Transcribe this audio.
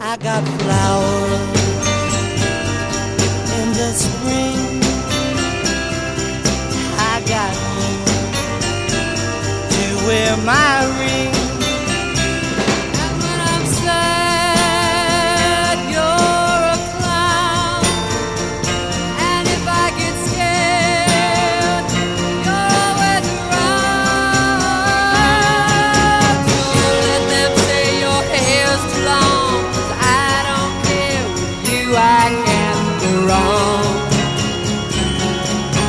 I got flowers in the spring. I got you to wear my